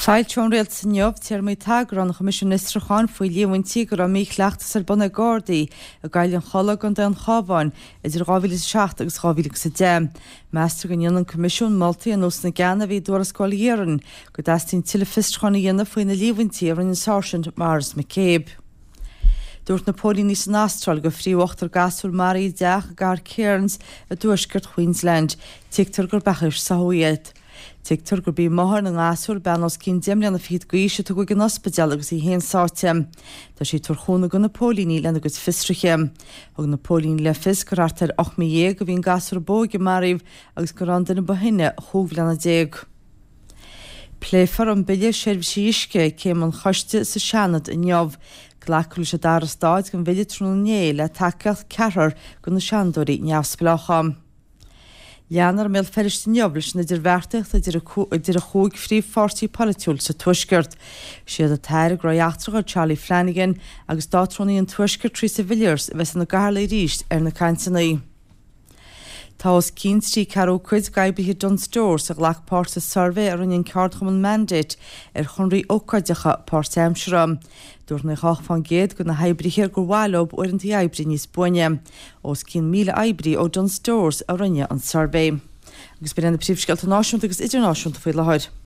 Fáil teonréalt san neamh tíar mé tagran Comisiún Istrachan faoi líomhaintí gur míoch leachtas ar buna Gardaí a gaill an chola an den chábhain idir 2007 agus 2010. Meastar gan dionann Comisiún Moltaí an os na Geanna bhí dúras scoilíorann go d'astín tile fistrachan dhéanamh faoin na líomhaintí ar an Sáirseant Mars McCabe. Dúirt na pólí níos an Astral go phríomhachtar gasúil marí deach gar Cairns a dúisgurt Queensland, tiictar gur bachir sa huiad. Tiictar gur bí mahar na ngasúil benos cín deimle na fiad goíise tu go gan ospidal agus í héan sáte. Tá sé turchúna go na pólíní lena agus fistriche. Ag na pólín le fis gur artar 8 go bhín gasúil bóge maríomh agus gur an duna bahinne chúglena déag. Pléfar an bille seirbhísí isce céim an choiste sa seanad in neamh. Glacúil sé dar stáid gan bhile trúné le takeach ceathar go na seandóirí neamhspleácha. Leanar mé ferristin neoblis na idir bhearteach idir a chúig frí fortí politiúil sa tuisgurt. Siad a teir groiachtracha Charlie Flanagan agus dátrónaí an tuisgurt trí sa Villiers bheits na garla ríist ar na cansannaí. Tá os cínstí caró cuid gaibrithe Dunn Stores a ghlachpáirt sa survey ar an ceardchaman mandate ar chunraí ócaideacha Páirt Aimsire. Dúirt na chach fan géad go na haibrithe gur bhaileob orintí aibrí níos buine. Os 100,000 aibrí ó Dunn Stores a rinne an survey. Agus bíonn na príomhsceilt náisiúnta agus idirnáisiúnta faoi lethir.